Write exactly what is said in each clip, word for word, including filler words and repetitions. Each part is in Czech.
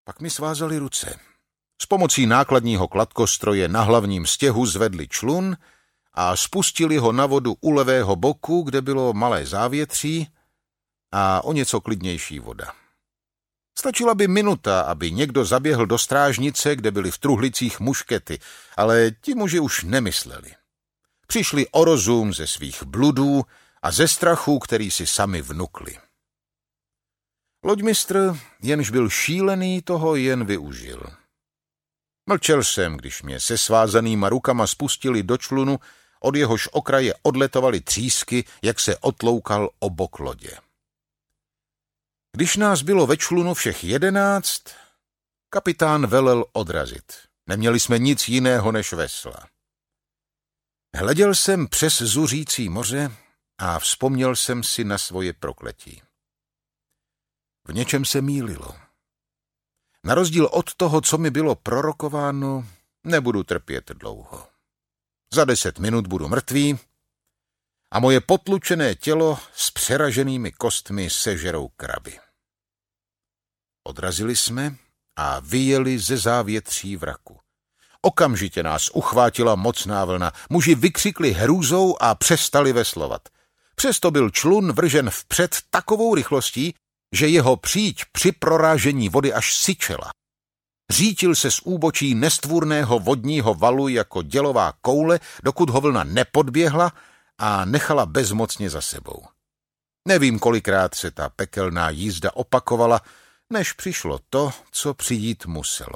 Pak mi svázali ruce. S pomocí nákladního kladkostroje na hlavním stěhu zvedli člun a spustili ho na vodu u levého boku, kde bylo malé závětří a o něco klidnější voda. Stačila by minuta, aby někdo zaběhl do strážnice, kde byly v truhlicích muškety, ale ti muži už nemysleli. Přišli o rozum ze svých bludů a ze strachu, který si sami vnukli. Loďmistr, jenž byl šílený, toho jen využil. Mlčel jsem, když mě se svázanýma rukama spustili do člunu, od jehož okraje odletovaly třísky, jak se otloukal obok lodě. Když nás bylo ve člunu všech jedenáct, kapitán velel odrazit. Neměli jsme nic jiného než vesla. Hleděl jsem přes zuřící moře a vzpomněl jsem si na svoje prokletí. V něčem se mýlilo. Na rozdíl od toho, co mi bylo prorokováno, nebudu trpět dlouho. Za deset minut budu mrtvý a moje potlučené tělo s přeraženými kostmi sežerou kraby. Odrazili jsme a vyjeli ze závětří vraku. Okamžitě nás uchvátila mocná vlna. Muži vykřikli hrůzou a přestali veslovat. Přesto byl člun vržen vpřed takovou rychlostí, že jeho příď při prorážení vody až syčela. Řítil se z úbočí nestvůrného vodního valu jako dělová koule, dokud ho vlna nepodběhla a nechala bezmocně za sebou. Nevím, kolikrát se ta pekelná jízda opakovala, než přišlo to, co přijít muselo.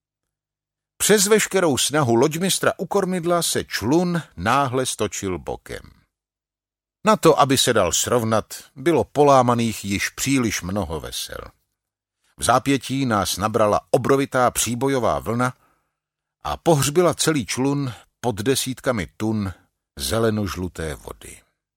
Přes veškerou snahu loďmistra u kormidla se člun náhle stočil bokem. Na to, aby se dal srovnat, bylo polámaných již příliš mnoho vesel. V zápětí nás nabrala obrovitá příbojová vlna a pohřbila celý člun pod desítkami tun zelenožluté vody.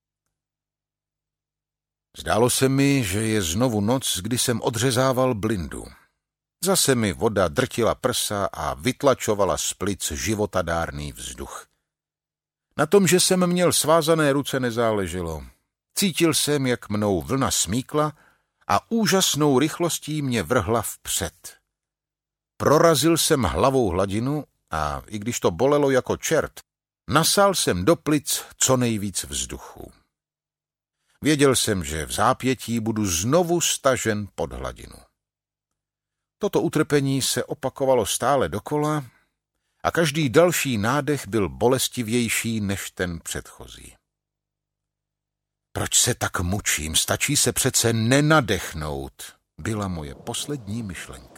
Zdálo se mi, že je znovu noc, kdy jsem odřezával blindu. Zase mi voda drtila prsa a vytlačovala z plic životadárný vzduch. Na tom, že jsem měl svázané ruce, nezáleželo. Cítil jsem, jak mnou vlna smíkla a úžasnou rychlostí mě vrhla vpřed. Prorazil jsem hlavou hladinu a, i když to bolelo jako čert, nasál jsem do plic co nejvíc vzduchu. Věděl jsem, že v zápětí budu znovu stažen pod hladinu. Toto utrpení se opakovalo stále dokola a každý další nádech byl bolestivější než ten předchozí. Proč se tak mučím? Stačí se přece nenadechnout, byla moje poslední myšlenka.